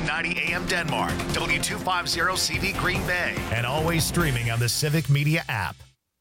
1490 AM Denmark, W250 CV Green Bay, and always streaming on the Civic Media app.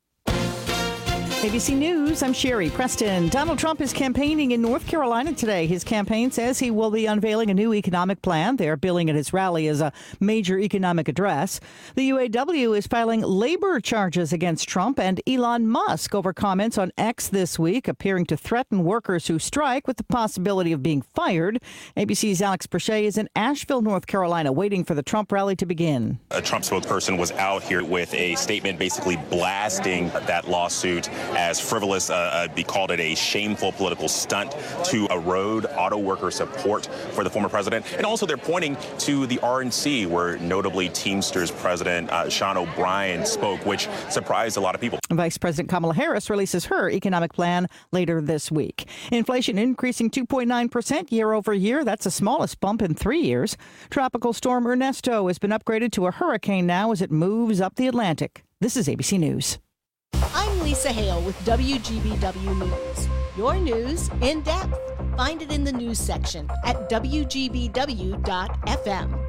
ABC News, I'm Sherry Preston. Donald Trump is campaigning in North Carolina today. His campaign says he will be unveiling a new economic plan. They're billing at his rally as a major economic address. The UAW is filing labor charges against Trump and Elon Musk over comments on X this week, appearing to threaten workers who strike with the possibility of being fired. ABC's Alex Perche is in Asheville, North Carolina, waiting for the Trump rally to begin. A Trump spokesperson was out here with a statement basically blasting that lawsuit as frivolous. He called it a shameful political stunt to erode auto worker support for the former president. And also they're pointing to the RNC, where notably Teamsters President Sean O'Brien spoke, which surprised a lot of people. Vice President Kamala Harris releases her economic plan later this week. Inflation increasing 2.9% year over year. That's the smallest bump in 3 years. Tropical storm Ernesto has been upgraded to a hurricane now as it moves up the Atlantic. This is ABC News. I'm Lisa Hale with WGBW News. Your news in depth. Find it in the news section at WGBW.FM.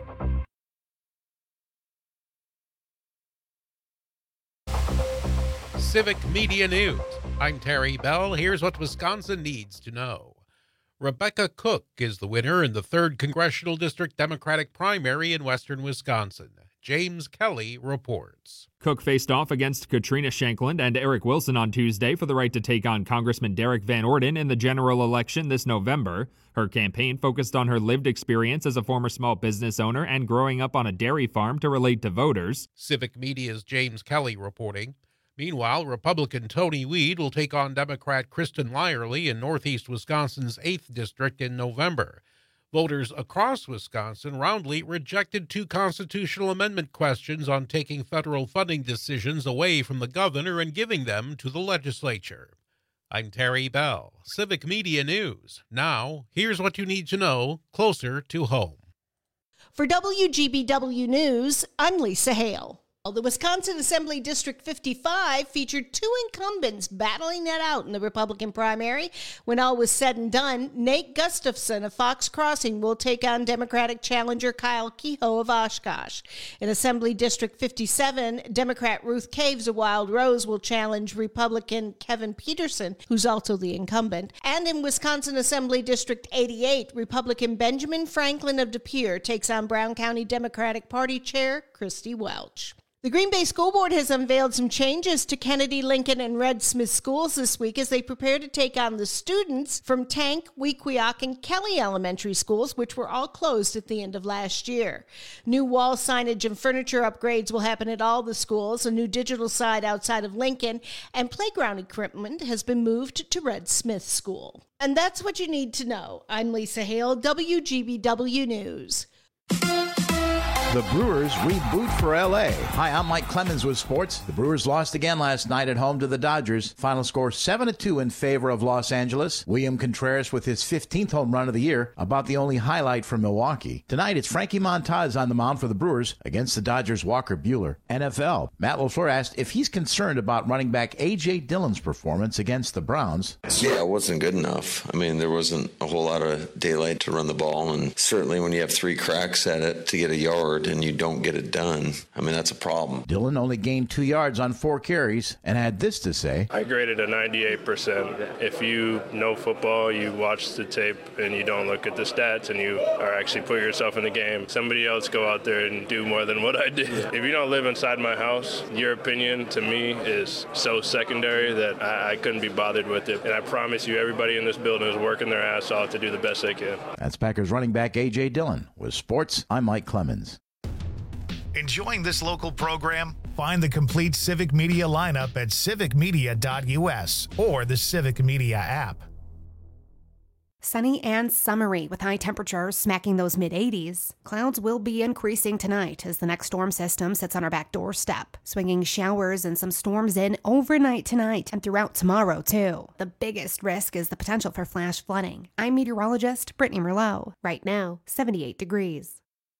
Civic Media News. I'm Terry Bell. Here's what Wisconsin needs to know. Rebecca Cook is the winner in the 3rd Congressional District Democratic primary in western Wisconsin. James Kelly reports. Cook faced off against Katrina Shankland and Eric Wilson on Tuesday for the right to take on Congressman Derek Van Orden in the general election this November. Her campaign focused on her lived experience as a former small business owner and growing up on a dairy farm to relate to voters. Civic Media's James Kelly reporting. Meanwhile, Republican Tony Weed will take on Democrat Kristen Lyerly in northeast Wisconsin's 8th District in November. Voters across Wisconsin roundly rejected 2 constitutional amendment questions on taking federal funding decisions away from the governor and giving them to the legislature. I'm Terry Bell, Civic Media News. Now, here's what you need to know closer to home. For WGBW News, I'm Lisa Hale. The Wisconsin Assembly District 55 featured 2 incumbents battling it out in the Republican primary. When all was said and done, Nate Gustafson of Fox Crossing will take on Democratic challenger Kyle Kehoe of Oshkosh. In Assembly District 57, Democrat Ruth Caves of Wild Rose will challenge Republican Kevin Peterson, who's also the incumbent. And in Wisconsin Assembly District 88, Republican Benjamin Franklin of De Pere takes on Brown County Democratic Party Chair Christy Welch. The Green Bay School Board has unveiled some changes to Kennedy, Lincoln, and Red Smith schools this week as they prepare to take on the students from Tank, Wequiak, and Kelly elementary schools, which were all closed at the end of last year. New wall signage and furniture upgrades will happen at all the schools, a new digital side outside of Lincoln, and playground equipment has been moved to Red Smith School. And that's what you need to know. I'm Lisa Hale, WGBW News. The Brewers reboot for L.A. Hi, I'm Mike Clemens with sports. The Brewers lost again last night at home to the Dodgers. Final score 7-2 in favor of Los Angeles. William Contreras with his 15th home run of the year, about the only highlight from Milwaukee. Tonight, it's Frankie Montas on the mound for the Brewers against the Dodgers' Walker Buehler. NFL. Matt LaFleur asked if he's concerned about running back A.J. Dillon's performance against the Browns. Yeah, it wasn't good enough. I mean, there wasn't a whole lot of daylight to run the ball, and certainly when you have 3 cracks at it to get a yard and you don't get it done, I mean, that's a problem. Dillon only gained 2 yards on 4 carries and had this to say. I graded a 98%. If you know football, you watch the tape and you don't look at the stats and you are actually put yourself in the game, somebody else go out there and do more than what I did. If you don't live inside my house, your opinion to me is so secondary that I couldn't be bothered with it. And I promise you, everybody in this building is working their ass off to do the best they can. That's Packers running back A.J. Dillon. With sports, I'm Mike Clemens. Enjoying this local program? Find the complete Civic Media lineup at civicmedia.us or the Civic Media app. Sunny and summery with high temperatures smacking those mid-80s. Clouds will be increasing tonight as the next storm system sits on our back doorstep, swinging showers and some storms in overnight tonight and throughout tomorrow, too. The biggest risk is the potential for flash flooding. I'm meteorologist Brittany Merlot. Right now, 78 degrees.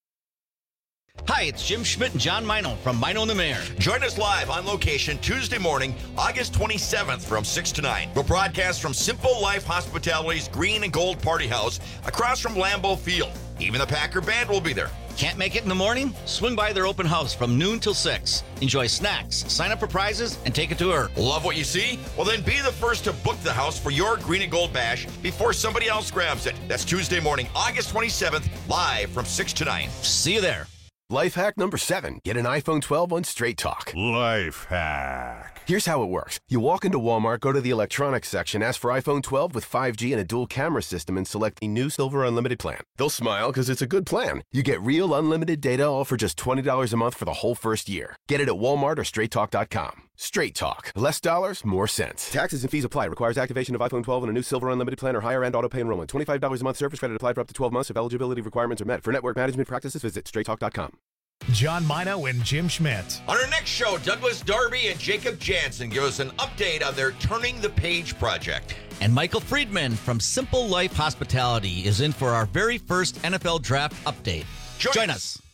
Hi, it's Jim Schmidt and John Meinl from Meinl and the Mayor. Join us live on location Tuesday morning, August 27th from 6 to 9. We'll broadcast from Simple Life Hospitality's Green and Gold Party House across from Lambeau Field. Even the Packer band will be there. Can't make it in the morning? Swing by their open house from noon till 6. Enjoy snacks, sign up for prizes, and take a tour. Love what you see? Well, then be the first to book the house for your Green and Gold Bash before somebody else grabs it. That's Tuesday morning, August 27th, live from 6 to 9. See you there. Life hack number 7. Get an iPhone 12 on Straight Talk. Life hack. Here's how it works. You walk into Walmart, go to the electronics section, ask for iPhone 12 with 5G and a dual camera system, and select the new Silver Unlimited plan. They'll smile because it's a good plan. You get real unlimited data all for just $20 a month for the whole first year. Get it at Walmart or StraightTalk.com. Straight Talk. Less dollars, more sense. Taxes and fees apply. Requires activation of iPhone 12 and a new Silver Unlimited plan or higher end auto pay enrollment. $25 a month service credit applied for up to 12 months if eligibility requirements are met. For network management practices, visit StraightTalk.com. John Mino and Jim Schmidt. On our next show, Douglas Darby and Jacob Jansen give us an update on their Turning the Page project. And Michael Friedman from Simple Life Hospitality is in for our very first NFL Draft update. Join us.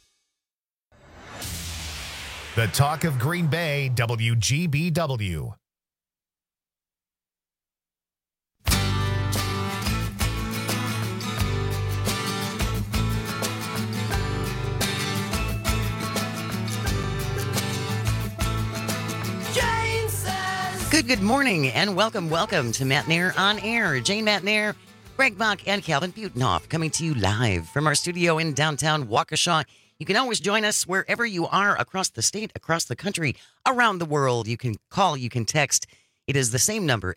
The talk of Green Bay, WGBW. Good morning and welcome to Matt Nair on Air. Jane Matt Nair, Greg Bach, and Calvin Butenhoff coming to you live from our studio in downtown Waukesha. You can always join us wherever you are across the state, across the country, around the world. You can call, you can text. It is the same number,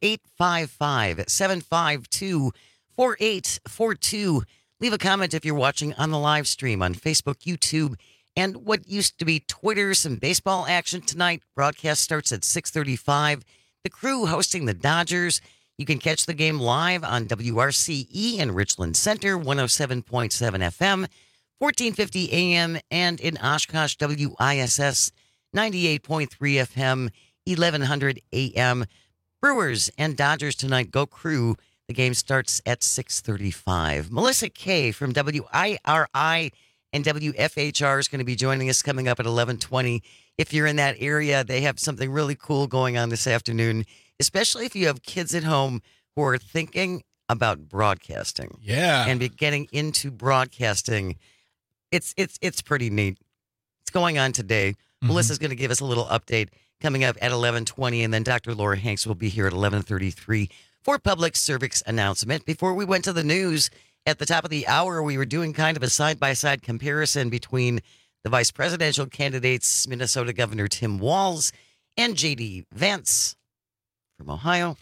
855-752-4842. Leave a comment if you're watching on the live stream on Facebook, YouTube, and what used to be Twitter. Some baseball action tonight. Broadcast starts at 6:35. The Crew hosting the Dodgers. You can catch the game live on WRCE in Richland Center, 107.7 FM, 1450 AM, and in Oshkosh, WISS, 98.3 FM, 1100 AM. Brewers and Dodgers tonight. Go Crew. The game starts at 6:35. Melissa Kay from WIRI and WFHR is going to be joining us coming up at 11:20. If you're in that area, they have something really cool going on this afternoon, especially if you have kids at home who are thinking about broadcasting. Yeah. And getting into broadcasting. It's pretty neat. It's going on today. Mm-hmm. Melissa's going to give us a little update coming up at 11:20, and then Dr. Laura Hanks will be here at 11:33 for public service announcement. Before we went to the news, at the top of the hour, we were doing kind of a side-by-side comparison between the vice presidential candidates, Minnesota Governor Tim Walz and J.D. Vance from Ohio.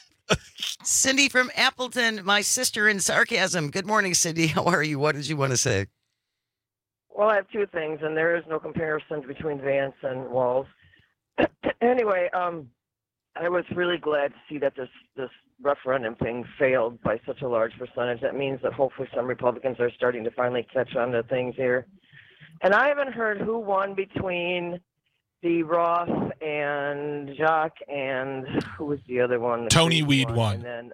Cindy from Appleton, my sister in sarcasm. Good morning, Cindy. How are you? What did you want to say? Well, I have two things, and there is no comparison between Vance and Walz. Anyway, I was really glad to see that this referendum thing failed by such a large percentage. That means that hopefully some Republicans are starting to finally catch on to things here. And I haven't heard who won between the Roth and Jacques and who was the other one? Tony Weed won. And then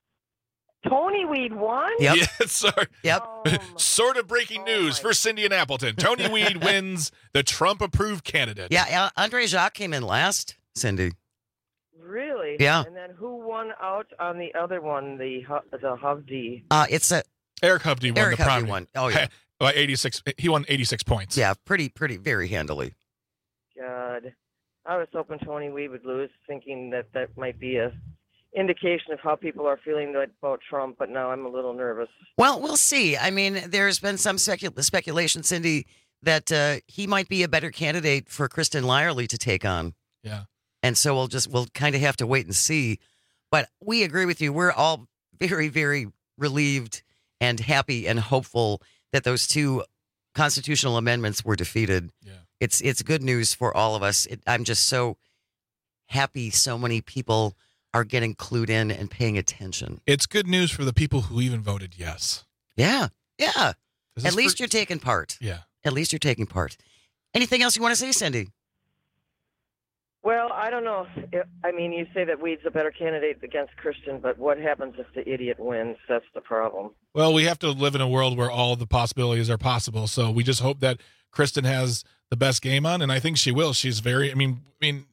Tony Weed won? Yep. Yes, sir. Yep. Sort of breaking news for Cindy and Appleton. Tony Weed wins the Trump-approved candidate. Yeah, Andre Jacques came in last, Cindy. Really? Yeah. And then who won out on the other one, the Hovde? It's Eric Hovde won Eric the Hovde primary. won. Oh, yeah. 86. He won 86 points. Yeah, pretty, very handily. God. I was hoping Tony Weed would lose, thinking that might be a indication of how people are feeling about Trump, but now I'm a little nervous. Well, we'll see. I mean, there's been some speculation, Cindy, that he might be a better candidate for Kristen Lyerly to take on. Yeah. And so we'll kind of have to wait and see. But we agree with you. We're all very, very relieved and happy and hopeful that those two constitutional amendments were defeated. Yeah. It's good news for all of us. I'm just so happy so many people are getting clued in and paying attention. It's good news for the people who even voted yes. Yeah. At least you're taking part. Yeah. At least you're taking part. Anything else you want to say, Cindy? Well, I don't know. I mean, you say that Weed's a better candidate against Christian, but what happens if the idiot wins? That's the problem. Well, we have to live in a world where all the possibilities are possible. So we just hope that Kristen has the best game on, and I think she will. She's very, I mean,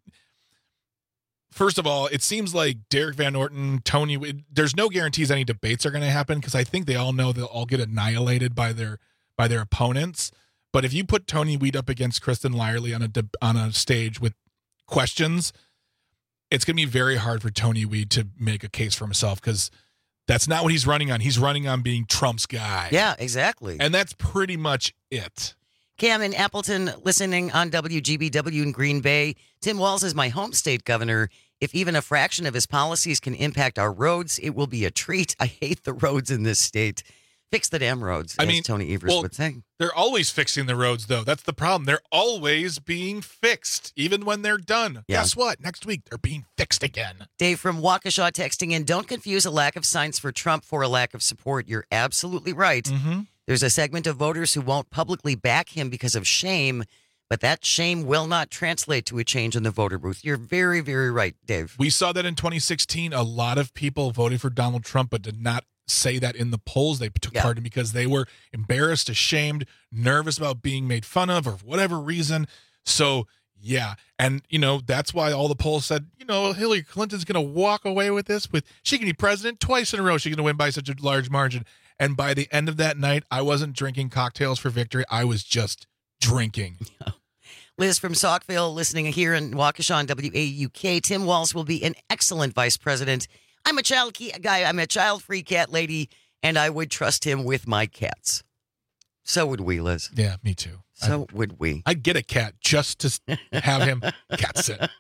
first of all, it seems like Derek Van Orton, Tony, there's no guarantees any debates are going to happen because I think they all know they'll all get annihilated by their by their opponents. But if you put Tony Weed up against Kristen Lyerly on a stage with questions, it's going to be very hard for Tony Weed to make a case for himself, because that's not what he's running on. He's running on being Trump's guy. Yeah, exactly. And that's pretty much it. Cam in Appleton, listening on WGBW in Green Bay. Tim Walz is my home state governor. If even a fraction of his policies can impact our roads, it will be a treat. I hate the roads in this state. Fix the damn roads, as Tony Evers would say. They're always fixing the roads, though. That's the problem. They're always being fixed, even when they're done. Yeah. Guess what? Next week, they're being fixed again. Dave from Waukesha texting in, don't confuse a lack of signs for Trump for a lack of support. You're absolutely right. Mm-hmm. There's a segment of voters who won't publicly back him because of shame, but that shame will not translate to a change in the voter booth. You're very, very right, Dave. We saw that in 2016. A lot of people voted for Donald Trump, but did not say that in the polls they took part in, because they were embarrassed, ashamed, nervous about being made fun of, or for whatever reason. So, yeah. And, that's why all the polls said, Hillary Clinton's going to walk away with this. She can be president twice in a row. She's going to win by such a large margin. And by the end of that night, I wasn't drinking cocktails for victory. I was just drinking. Liz from Saukville, listening here in Waukesha on WAUK. Tim Walz will be an excellent vice president. I'm a child-free cat lady, and I would trust him with my cats. So would we, Liz. Yeah, me too. So would we. I'd get a cat just to have him cat sit.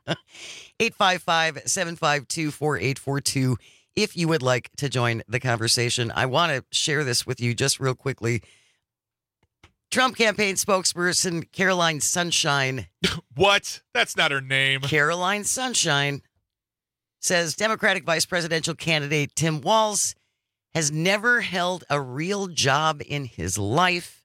855-752-4842 if you would like to join the conversation. I want to share this with you just real quickly. Trump campaign spokesperson Caroline Sunshine. What? That's not her name. Caroline Sunshine says Democratic vice presidential candidate Tim Walz has never held a real job in his life.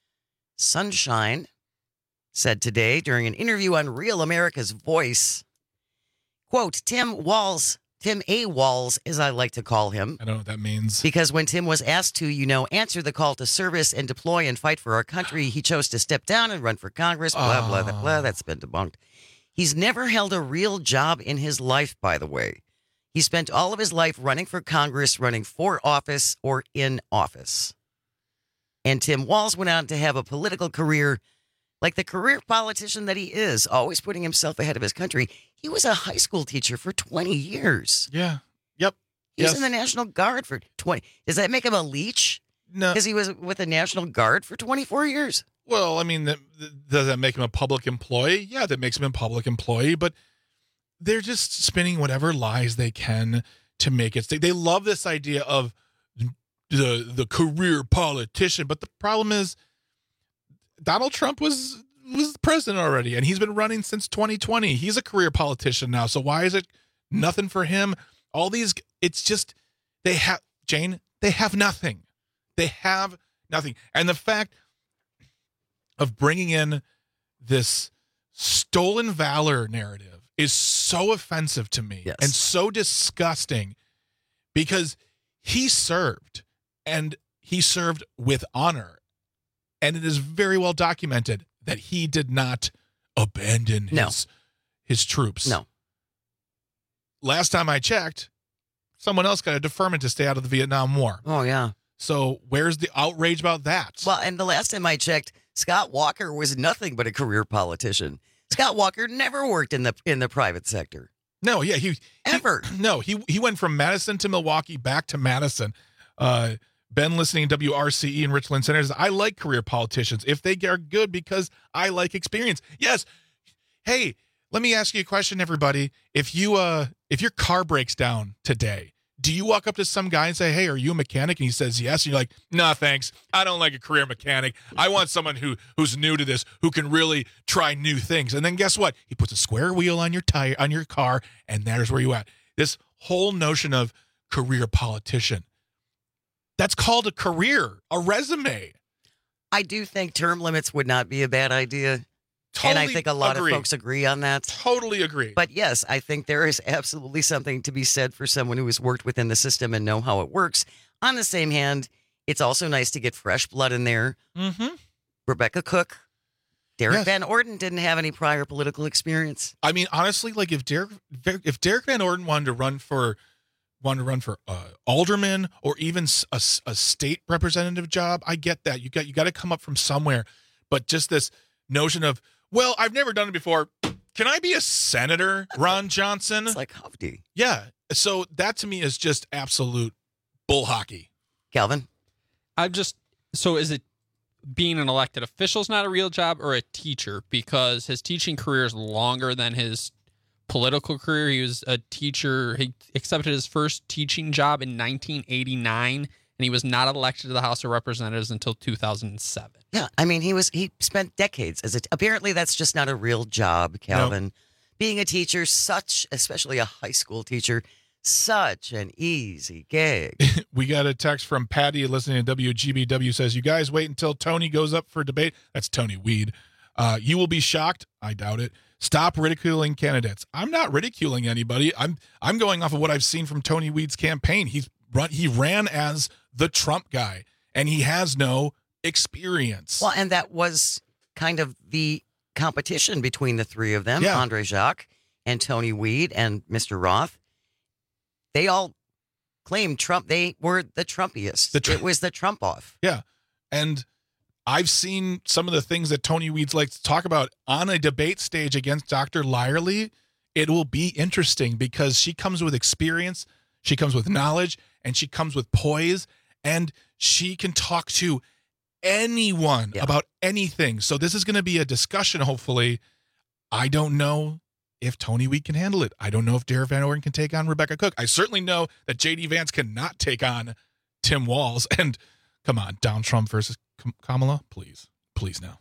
Sunshine said today during an interview on Real America's Voice, quote, Tim A. Walz, as I like to call him. I don't know what that means. Because when Tim was asked to, answer the call to service and deploy and fight for our country, he chose to step down and run for Congress, blah, blah, blah, blah. That's been debunked. He's never held a real job in his life, by the way. He spent all of his life running for Congress, running for office or in office. And Tim Walz went on to have a political career like the career politician that he is, always putting himself ahead of his country. He was a high school teacher for 20 years. Yeah. Yep. He was in the National Guard for 20. Does that make him a leech? No. Because he was with the National Guard for 24 years. Well, I mean, does that make him a public employee? Yeah, that makes him a public employee, but they're just spinning whatever lies they can to make it stick. They love this idea of the career politician, but the problem is Donald Trump was president already, and he's been running since 2020. He's a career politician now, so why is it nothing for him? All these, it's just, they have nothing. They have nothing. And the fact of bringing in this stolen valor narrative is so offensive to me and so disgusting, because he served, and he served with honor. And it is very well documented that he did not abandon his troops. No. Last time I checked, someone else got a deferment to stay out of the Vietnam War. Oh, yeah. So where's the outrage about that? Well, and the last time I checked, Scott Walker was nothing but a career politician. Scott Walker never worked in the private sector. No, yeah, he went from Madison to Milwaukee, back to Madison. Been listening to WRCE in Richland Center. I like career politicians if they are good, because I like experience. Yes. Hey, let me ask you a question, everybody. If your car breaks down today, do you walk up to some guy and say, "Hey, are you a mechanic?" And he says yes. And you're like, "No, thanks. I don't like a career mechanic. I want someone who's new to this, who can really try new things." And then guess what? He puts a square wheel on your tire, on your car, and there's where you at. This whole notion of career politician, that's called a career, a resume. I do think term limits would not be a bad idea. Totally, and I think a lot of folks agree on that. Totally agree. But yes, I think there is absolutely something to be said for someone who has worked within the system and know how it works. On the same hand, it's also nice to get fresh blood in there. Mm-hmm. Rebecca Cook, Derek Van Orden didn't have any prior political experience. I mean, honestly, like if Derek Van Orden wanted to run for want to run for alderman or even a state representative job, I get that. You got to come up from somewhere. But just this notion of, well, I've never done it before. Can I be a senator, Ron Johnson? It's like Hovde. Yeah. So that to me is just absolute bull hockey. Calvin? So is it being an elected official is not a real job or a teacher? Because his teaching career is longer than his political career. He was a teacher. He accepted his first teaching job in 1989, and he was not elected to the House of Representatives until 2007. Yeah, I mean, he spent decades apparently that's just not a real job, Calvin. Nope. Being a teacher, especially a high school teacher, such an easy gig. We got a text from Patty listening to WGBW, says, you guys wait until Tony goes up for debate. That's Tony Weed. You will be shocked. I doubt it. Stop ridiculing candidates. I'm not ridiculing anybody. I'm going off of what I've seen from Tony Weed's campaign. He ran as the Trump guy, and he has no experience. Well, and that was kind of the competition between the three of them, Yeah. Andre Jacques and Tony Weed and Mr. Roth. They all claimed Trump. They were the Trumpiest. It was the Trump off. Yeah. And I've seen some of the things that Tony Weeds likes to talk about on a debate stage against Dr. Lyerly. It will be interesting because she comes with experience, she comes with knowledge, and she comes with poise, and she can talk to anyone about anything. So this is going to be a discussion, hopefully. I don't know if Tony Weed can handle it. I don't know if Derek Van Orden can take on Rebecca Cook. I certainly know that J.D. Vance cannot take on Tim Walz. And come on, Donald Trump versus Kamala, please now.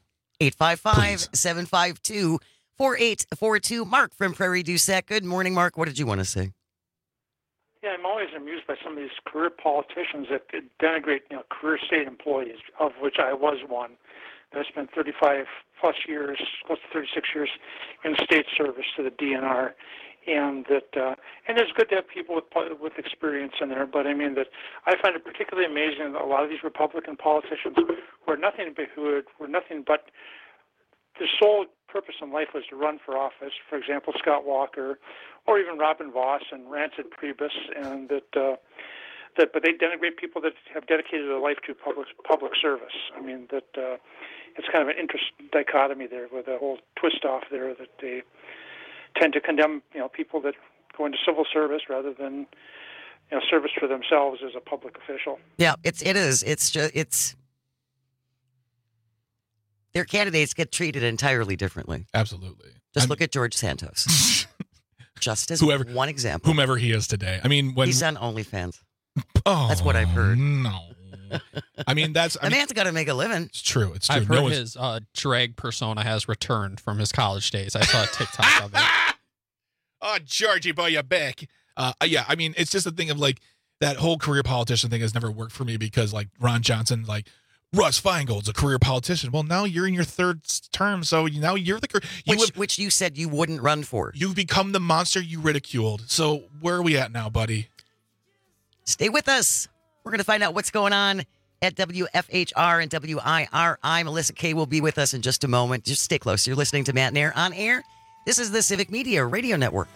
855-752-4842. Mark from Prairie du Sac. Good morning, Mark. What did you want to say? Yeah, I'm always amused by some of these career politicians that denigrate, career state employees, of which I was one. I spent 35 plus years, close to 36 years, in state service to the DNR, and it's good to have people with experience in there. But I mean that I find it particularly amazing that a lot of these Republican politicians were nothing but their sole purpose in life was to run for office. For example, Scott Walker, or even Robin Voss and Rancid Priebus, and but they denigrate people that have dedicated their life to public service. I mean that it's kind of an interesting dichotomy there with a whole twist off there that they tend to condemn people that go into civil service rather than service for themselves as a public official. Yeah, it is. It's their candidates get treated entirely differently. Absolutely. Just look at George Santos. Just as one example. Whomever he is today. I mean, when he's on OnlyFans. Oh, that's what I've heard. No. I mean, the man's got to make a living. It's true. It's true. I've heard his drag persona has returned from his college days. I saw a TikTok of it. Oh, Georgie boy, you're back. Yeah, I mean, it's just a thing of like that whole career politician thing has never worked for me because like Ron Johnson, like Russ Feingold's a career politician. Well, now you're in your third term, so now you're the which you said you wouldn't run for. You've become the monster you ridiculed. So where are we at now, buddy? Stay with us. We're going to find out what's going on at WFHR and WIRI. Melissa Kay will be with us in just a moment. Just stay close. You're listening to Matt and Air on air. This is the Civic Media Radio Network.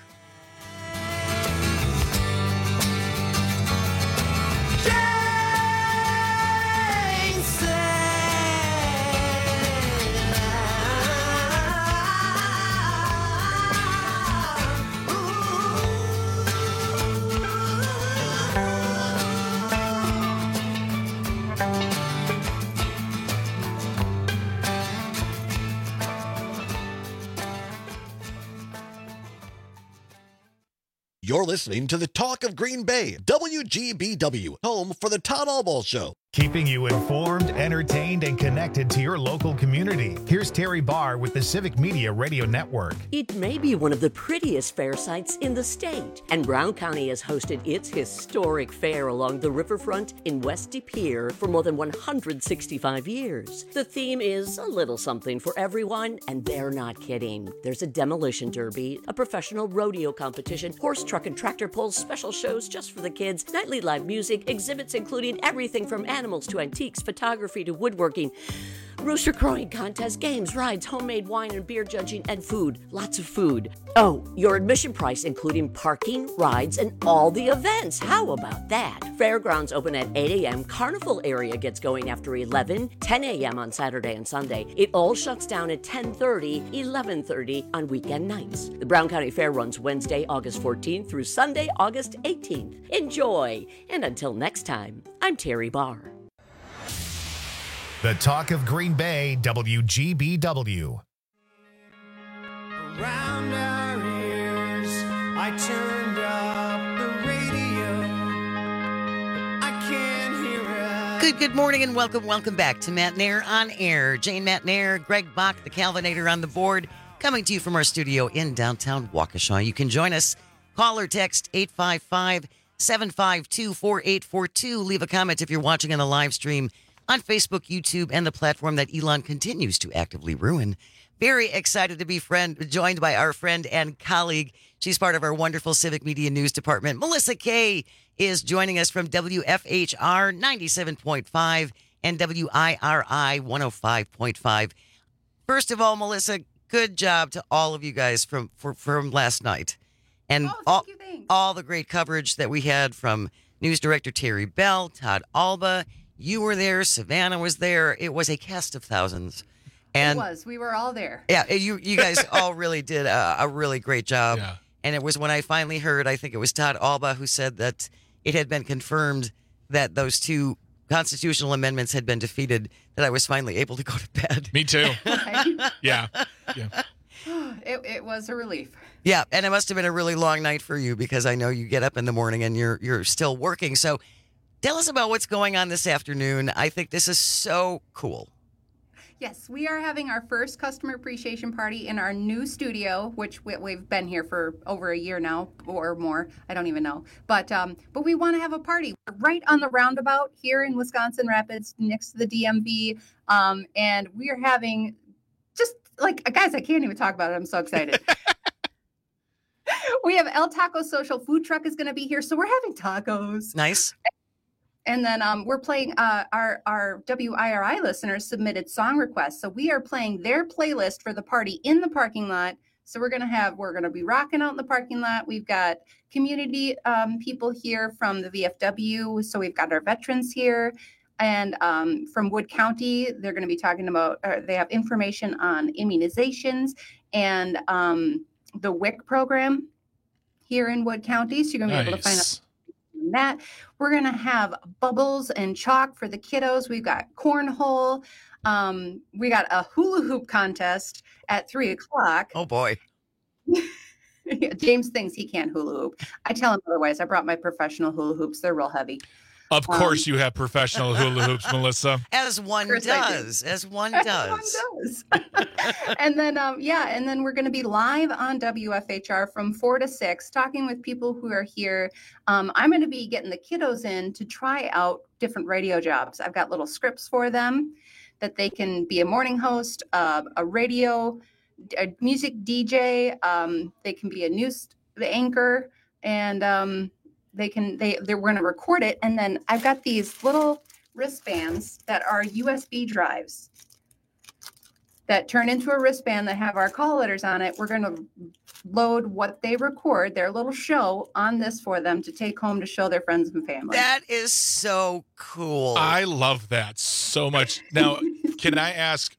You're listening to the Talk of Green Bay, WGBW, home for the Todd Albaugh Show. Keeping you informed, entertained, and connected to your local community. Here's Terry Barr with the Civic Media Radio Network. It may be one of the prettiest fair sites in the state, and Brown County has hosted its historic fair along the riverfront in West De Pere for more than 165 years. The theme is a little something for everyone, and they're not kidding. There's a demolition derby, a professional rodeo competition, horse, truck, and tractor pulls, special shows just for the kids, nightly live music, exhibits including everything from animals to antiques, photography to woodworking. Rooster crowing contest, games, rides, homemade wine and beer judging, and food. Lots of food. Oh, your admission price including parking, rides, and all the events. How about that? Fairgrounds open at 8 a.m. Carnival area gets going after 11, 10 a.m. on Saturday and Sunday. It all shuts down at 10:30, 11:30 on weekend nights. The Brown County Fair runs Wednesday, August 14th through Sunday, August 18th. Enjoy! And until next time, I'm Terry Barr. The Talk of Green Bay, WGBW. Around our ears, I turned up the radio. I can't hear it. Good morning and welcome back to Matt Nair on Air. Jane Matt Nair, Greg Bach, the Calvinator on the board, coming to you from our studio in downtown Waukesha. You can join us. Call or text 855-752-4842. Leave a comment if you're watching on the live stream on Facebook, YouTube, and the platform that Elon continues to actively ruin. Very excited to be joined by our friend and colleague. She's part of our wonderful Civic Media News Department. Melissa Kay is joining us from WFHR 97.5 and WIRI 105.5. First of all, Melissa, good job to all of you guys from last night. And all the great coverage that we had from News Director Terry Bell, Todd Alba. You were there. Savannah was there. It was a cast of thousands. And it was. We were all there. Yeah, you guys all really did a really great job. Yeah. And it was when I finally heard, I think it was Todd Alba who said that it had been confirmed that those two constitutional amendments had been defeated, that I was finally able to go to bed. Me too. Right? Yeah. It was a relief. Yeah, and it must have been a really long night for you because I know you get up in the morning and you're still working. So tell us about what's going on this afternoon. I think this is so cool. Yes, we are having our first customer appreciation party in our new studio, which we've been here for over a year now or more. I don't even know. But we want to have a party right on the roundabout here in Wisconsin Rapids next to the DMV. And we are having just guys, I can't even talk about it. I'm so excited. We have El Taco Social Food Truck is going to be here. So we're having tacos. Nice. And then we're playing our WIRI listeners submitted song requests. So we are playing their playlist for the party in the parking lot. So we're going to be rocking out in the parking lot. We've got community people here from the VFW. So we've got our veterans here. And from Wood County, they're going to be talking about, they have information on immunizations and the WIC program here in Wood County. So you're going to be able to find out that. We're going to have bubbles and chalk for the kiddos. We've got cornhole. We got a hula hoop contest at 3:00. Oh boy. James thinks he can't hula hoop. I tell him otherwise. I brought my professional hula hoops. They're real heavy. Of course you have professional hula hoops, Melissa. As one does. And then, and then we're going to be live on WFHR from 4 to 6, talking with people who are here. I'm going to be getting the kiddos in to try out different radio jobs. I've got little scripts for them that they can be a morning host, a music DJ. They can be a news anchor, and we're going to record it. And then I've got these little wristbands that are USB drives that turn into a wristband that have our call letters on it. We're going to load what they record, their little show, on this for them to take home to show their friends and family. That is so cool. I love that so much. Now, can I ask,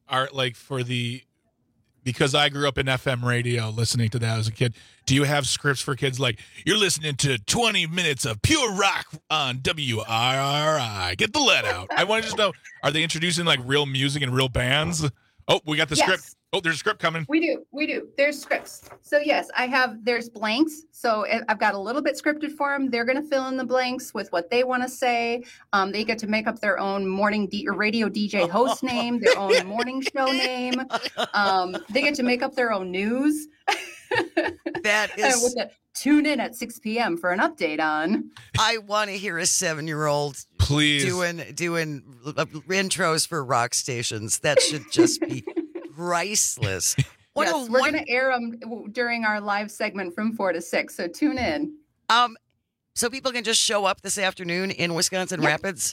because I grew up in FM radio listening to that as a kid, do you have scripts for kids like, you're listening to 20 minutes of pure rock on WIRI? Get the lead out. I want to just know, are they introducing real music and real bands? Oh, we got the script. Oh, there's a script coming. We do. There's scripts. So yes, there's blanks. So I've got a little bit scripted for them. They're going to fill in the blanks with what they want to say. They get to make up their own radio DJ host name, their own morning show name. They get to make up their own news. That is. With the tune in at 6 p.m. for an update on. I want to hear a 7-year-old please doing intros for rock stations. That should just be priceless. Yes, we're going to air them during our live segment from 4 to 6. So tune in. So people can just show up this afternoon in Wisconsin Rapids.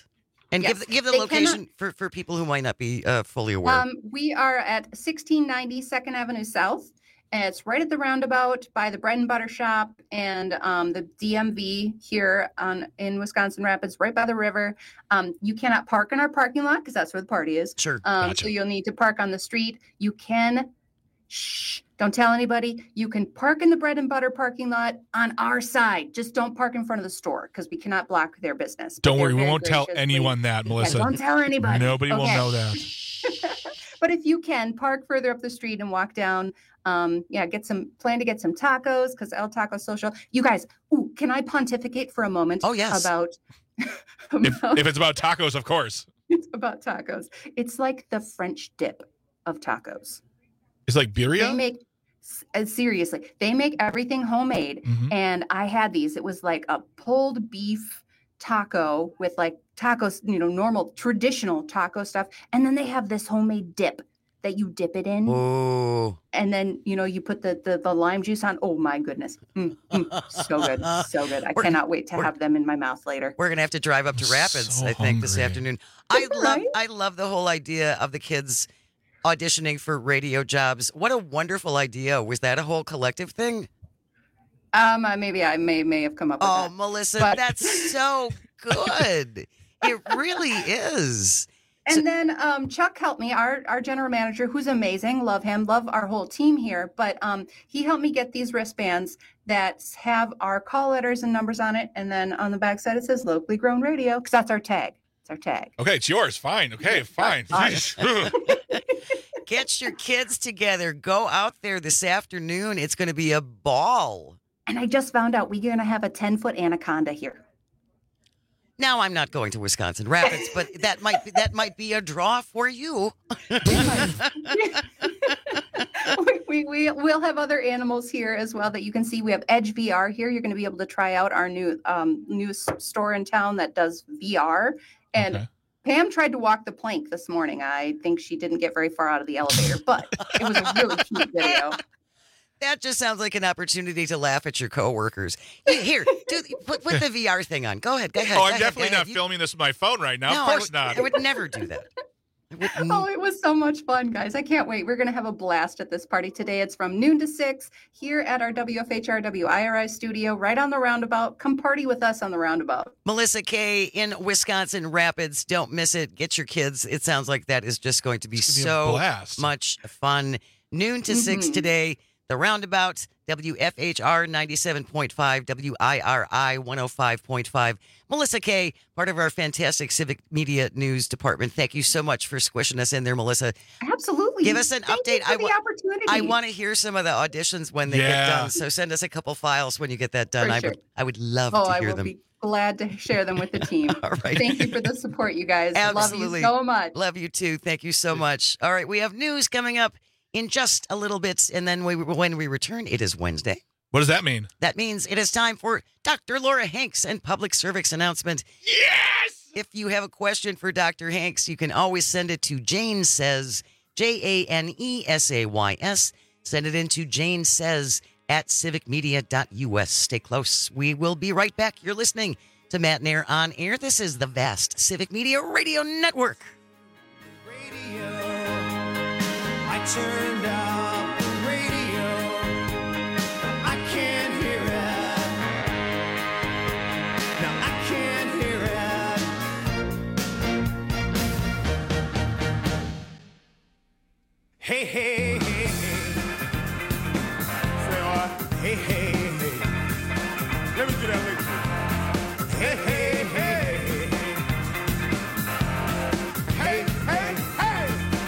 And Yes. give the They location for people who might not be fully aware. We are at 1690 2nd Avenue South. And it's right at the roundabout by the bread and butter shop and the DMV here in Wisconsin Rapids, right by the river. You cannot park in our parking lot because that's where the party is. Sure. So you'll need to park on the street. You can, don't tell anybody. You can park in the bread and butter parking lot on our side. Just don't park in front of the store because we cannot block their business. Don't worry, we won't tell anyone that, Melissa. Yeah, don't tell anybody. Nobody will know that. But if you can, park further up the street and walk down. Plan to get some tacos because El Taco Social. You guys, can I pontificate for a moment? Oh, yes. About if it's about tacos, of course. It's about tacos. It's like the French dip of tacos. It's like birria? They make, seriously, they make everything homemade. Mhm. And I had these. It was like a pulled beef taco with like tacos, normal traditional taco stuff. And then they have this homemade dip that you dip it in. Oh. And then, you put the lime juice on. Oh my goodness. So good. So good. I cannot wait to have them in my mouth later. We're going to have to drive up to Rapids, I think, this afternoon. I love the whole idea of the kids auditioning for radio jobs. What a wonderful idea. Was that a whole collective thing? Maybe I may have come up with that. Oh, Melissa, that's so good. It really is. And then Chuck helped me, our general manager, who's amazing. Love him. Love our whole team here. But he helped me get these wristbands that have our call letters and numbers on it. And then on the backside, it says locally grown radio because that's our tag. It's our tag. Okay, it's yours. Fine. Okay, fine. Get your kids together. Go out there this afternoon. It's going to be a ball. And I just found out we're going to have a 10-foot anaconda here. Now, I'm not going to Wisconsin Rapids, but that might be a draw for you. We'll have other animals here as well that you can see. We have Edge VR here. You're going to be able to try out our new store in town that does VR. And Pam tried to walk the plank this morning. I think she didn't get very far out of the elevator, but it was a really cute video. That just sounds like an opportunity to laugh at your coworkers. Here, put the VR thing on. Go ahead. Oh, I'm definitely not filming this with my phone right now. No, of course not. I would never do that. Oh, it was so much fun, guys. I can't wait. We're going to have a blast at this party today. It's from noon to 6 here at our WFHR WIRI studio, right on the roundabout. Come party with us on the roundabout. Melissa Kay in Wisconsin Rapids. Don't miss it. Get your kids. It sounds like that is just going to be so much fun. Noon to 6 today. The Roundabout, WFHR 97.5, WIRI 105.5. Melissa Kay, part of our fantastic Civic Media News Department. Thank you so much for squishing us in there, Melissa. Absolutely. Give us an update. Thank you for the opportunity. I want to hear some of the auditions when they get done. So send us a couple files when you get that done. Sure. I would love to hear them. I will be glad to share them with the team. All right. Thank you for the support, you guys. Absolutely. Love you so much. Love you too. Thank you so much. All right, we have news coming up in just a little bit, and then when we return, it is Wednesday. What does that mean? That means it is time for Dr. Laura Hanks and public service announcement. Yes! If you have a question for Dr. Hanks, you can always send it to Jane Says, JANESAYS. Send it in to Jane Says at civicmedia.us. Stay close. We will be right back. You're listening to Matt and Air on Air. This is the vast Civic Media Radio Network. I turned up the radio, I can't hear it. No, I can't hear it. Hey, hey, hey, hey. Say what? Hey, hey, hey. Let me do that with you. Hey, hey, hey. Hey, hey, hey.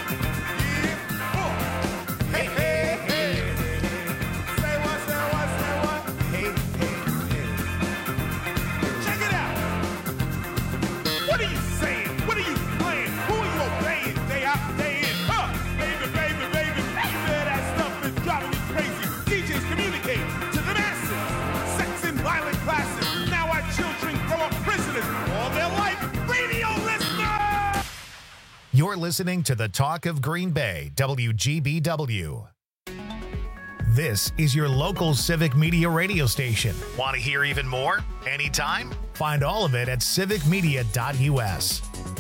You're listening to the Talk of Green Bay, WGBW. This is your local Civic Media radio station. Want to hear even more? Anytime? Find all of it at civicmedia.us.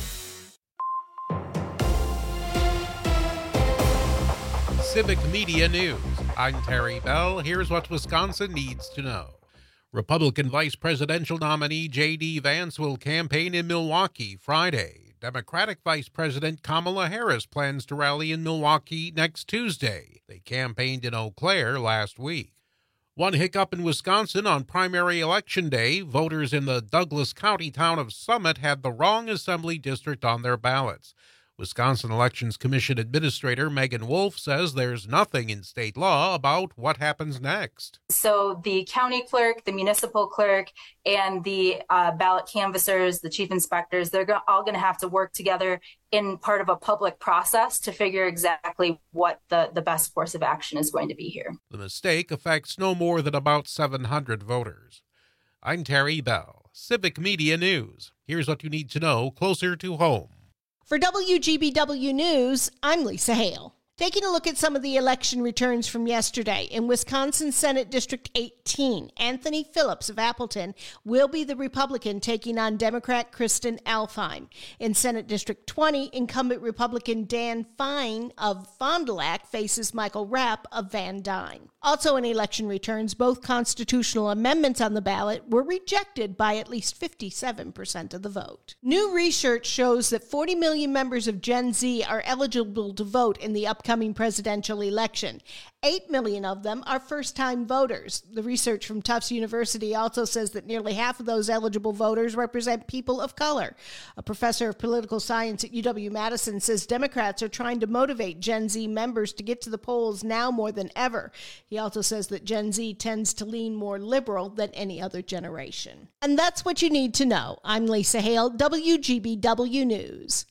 Civic Media News. I'm Terry Bell. Here's what Wisconsin needs to know. Republican vice presidential nominee J.D. Vance will campaign in Milwaukee Friday. Democratic Vice President Kamala Harris plans to rally in Milwaukee next Tuesday. They campaigned in Eau Claire last week. One hiccup in Wisconsin on primary election day, voters in the Douglas County town of Summit had the wrong assembly district on their ballots. Wisconsin Elections Commission Administrator Megan Wolf says there's nothing in state law about what happens next. So the county clerk, the municipal clerk, and the ballot canvassers, the chief inspectors, they're all going to have to work together in part of a public process to figure exactly what the best course of action is going to be here. The mistake affects no more than about 700 voters. I'm Terry Bell, Civic Media News. Here's what you need to know closer to home. For WGBW News, I'm Lisa Hale. Taking a look at some of the election returns from yesterday, in Wisconsin Senate District 18, Anthony Phillips of Appleton will be the Republican taking on Democrat Kristen Alfheim. In Senate District 20, incumbent Republican Dan Fine of Fond du Lac faces Michael Rapp of Van Dyne. Also in election returns, both constitutional amendments on the ballot were rejected by at least 57% of the vote. New research shows that 40 million members of Gen Z are eligible to vote in the upcoming presidential election. 8 million of them are first-time voters. The research from Tufts University also says that nearly half of those eligible voters represent people of color. A professor of political science at UW-Madison says Democrats are trying to motivate Gen Z members to get to the polls now more than ever. He also says that Gen Z tends to lean more liberal than any other generation. And that's what you need to know. I'm Lisa Hale, WGBW News.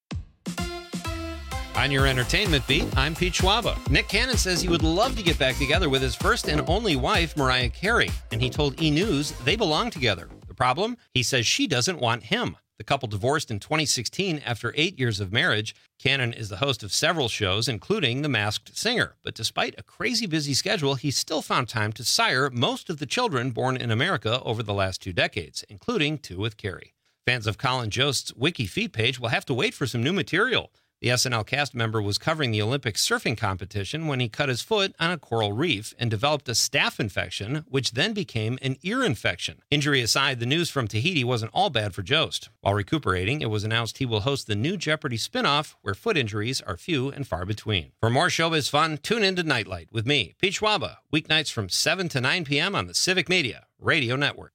On your entertainment beat, I'm Pete Schwaba. Nick Cannon says he would love to get back together with his first and only wife, Mariah Carey, and he told E! News they belong together. The problem? He says she doesn't want him. The couple divorced in 2016 after 8 years of marriage. Cannon is the host of several shows, including The Masked Singer. But despite a crazy busy schedule, he still found time to sire most of the children born in America over the last 2 decades, including 2 with Carey. Fans of Colin Jost's Wiki feed page will have to wait for some new material. The SNL cast member was covering the Olympic surfing competition when he cut his foot on a coral reef and developed a staph infection, which then became an ear infection. Injury aside, the news from Tahiti wasn't all bad for Jost. While recuperating, it was announced he will host the new Jeopardy spinoff, where foot injuries are few and far between. For more showbiz fun, tune in to Nightlight with me, Pete Schwaba, weeknights from 7 to 9 p.m. on the Civic Media Radio Network.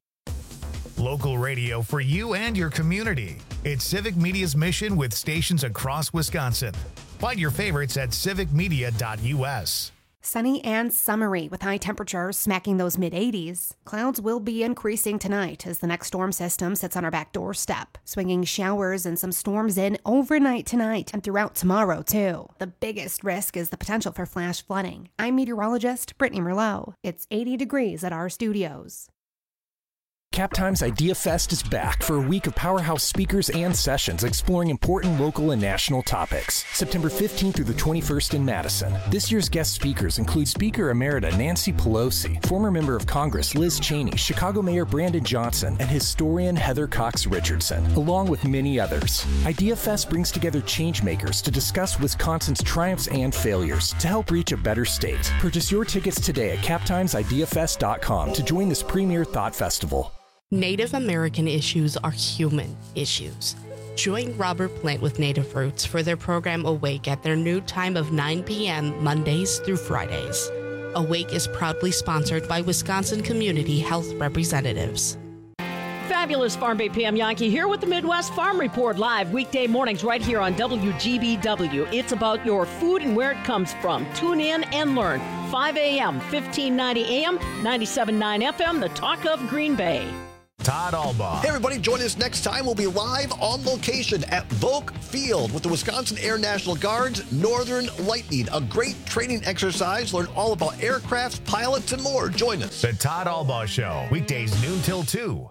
Local radio for you and your community. It's Civic Media's mission with stations across Wisconsin. Find your favorites at civicmedia.us. Sunny and summery with high temperatures smacking those mid-80s. Clouds will be increasing tonight as the next storm system sits on our back doorstep, swinging showers and some storms in overnight tonight and throughout tomorrow, too. The biggest risk is the potential for flash flooding. I'm meteorologist Brittany Merlot. It's 80 degrees at our studios. Captime's Idea Fest is back for a week of powerhouse speakers and sessions exploring important local and national topics. September 15th through the 21st in Madison. This year's guest speakers include Speaker Emerita Nancy Pelosi, former member of Congress Liz Cheney, Chicago Mayor Brandon Johnson, and historian Heather Cox Richardson, along with many others. Idea Fest brings together changemakers to discuss Wisconsin's triumphs and failures to help reach a better state. Purchase your tickets today at captimesideafest.com to join this premier thought festival. Native American issues are human issues. Join Robert Plant with Native Roots for their program Awake at their new time of 9 p.m. Mondays through Fridays. Awake is proudly sponsored by Wisconsin Community Health Representatives. Fabulous Farm Bay Pam Yankee here with the Midwest Farm Report live weekday mornings right here on WGBW. It's about your food and where it comes from. Tune in and learn. 5 a.m., 1590 a.m., 97.9 FM, the talk of Green Bay. Todd Albaugh. Hey, everybody, join us next time. We'll be live on location at Volk Field with the Wisconsin Air National Guard's Northern Lightning. A great training exercise. Learn all about aircraft, pilots, and more. Join us. The Todd Albaugh Show, weekdays noon till 2.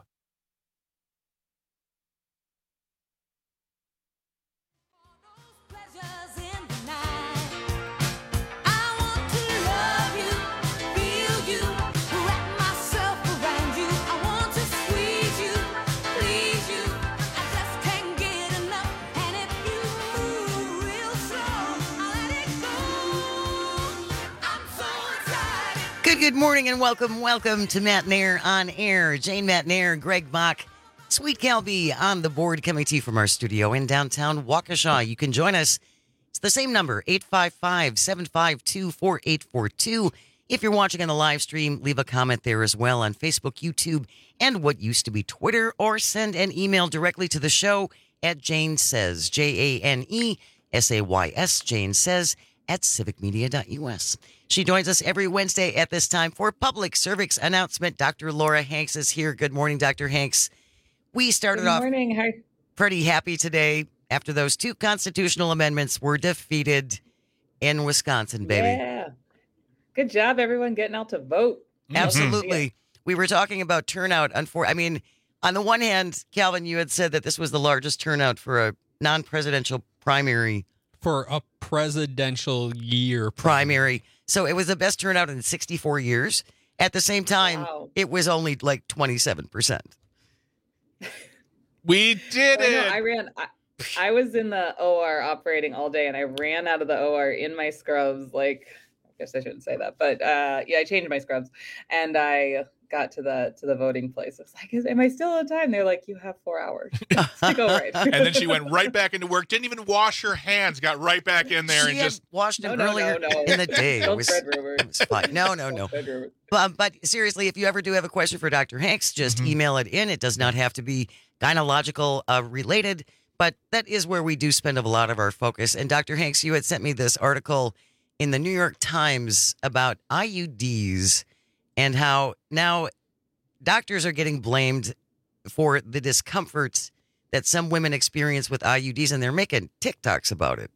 Good morning and welcome to Matt Nair on Air. Jane Matt Nair, Greg Bach, Sweet Calby on the board, coming to you from our studio in downtown Waukesha. You can join us. It's the same number, 855-752-4842. If you're watching on the live stream, leave a comment there as well on Facebook, YouTube, and what used to be Twitter, or send an email directly to the show at Jane Says, JaneSays, Jane Says, at civicmedia.us. She joins us every Wednesday at this time for public cervix announcement. Dr. Laura Hanks is here. Good morning, Dr. Hanks. We started off pretty happy today after those 2 constitutional amendments were defeated in Wisconsin, baby. Yeah. Good job, everyone, getting out to vote. Absolutely. We were talking about turnout. On the one hand, Calvin, you had said that this was the largest turnout for a non-presidential primary. For a presidential year primary. So it was the best turnout in 64 years. At the same time, It was only like 27%. We did it. I was in the OR operating all day, and I ran out of the OR in my scrubs. Like, I guess I shouldn't say that, but I changed my scrubs, and I got to the voting place. I was like, am I still on time? They're like, you have 4 hours to go right. And then she went right back into work, didn't even wash her hands, got right back in there and just washed them earlier in the day. It was fine. No. But seriously, if you ever do have a question for Dr. Hanks, just email it in. It does not have to be gynecological related, but that is where we do spend a lot of our focus. And Dr. Hanks, you had sent me this article in the New York Times about IUDs and how now doctors are getting blamed for the discomfort that some women experience with IUDs, and they're making TikToks about it.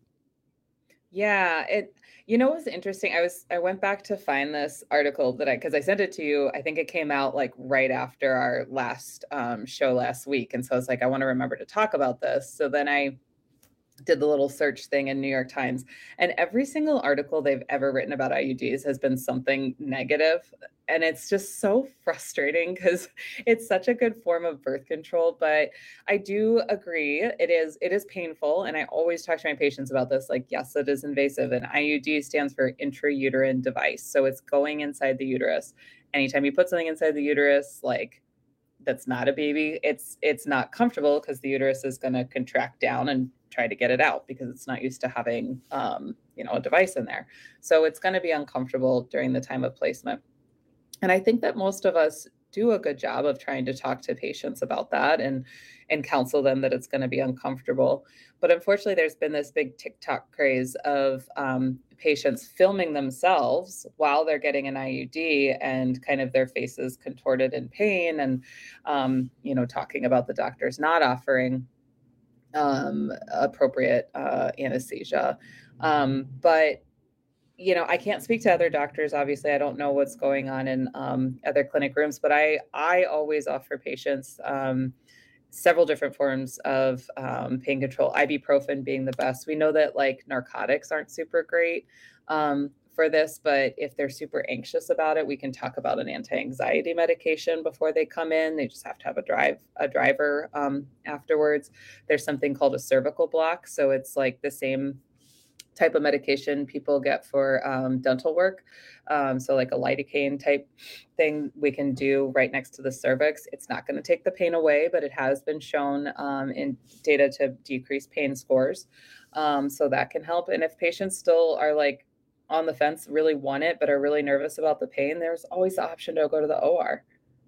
Yeah, what's interesting? I went back to find this article because I sent it to you. I think it came out like right after our last show last week, and so I was like, I want to remember to talk about this. So then I did the little search thing in New York Times, and every single article they've ever written about IUDs has been something negative. And it's just so frustrating because it's such a good form of birth control. But I do agree, it is painful. And I always talk to my patients about this. Like, yes, it is invasive. And IUD stands for intrauterine device. So it's going inside the uterus. Anytime you put something inside the uterus, like, that's not a baby, it's not comfortable because the uterus is going to contract down and try to get it out because it's not used to having a device in there. So it's going to be uncomfortable during the time of placement. And I think that most of us do a good job of trying to talk to patients about that and counsel them that it's going to be uncomfortable. But unfortunately, there's been this big TikTok craze of patients filming themselves while they're getting an IUD and kind of their faces contorted in pain and, talking about the doctors not offering appropriate anesthesia. But I can't speak to other doctors. Obviously, I don't know what's going on in other clinic rooms, but I always offer patients several different forms of pain control, ibuprofen being the best. We know that like narcotics aren't super great for this, but if they're super anxious about it, we can talk about an anti-anxiety medication before they come in. They just have to have a driver afterwards. There's something called a cervical block. So it's like the same type of medication people get for dental work. So like a lidocaine type thing we can do right next to the cervix. It's not going to take the pain away, but it has been shown in data to decrease pain scores. So that can help. And if patients still are like on the fence, really want it, but are really nervous about the pain, there's always the option to go to the OR.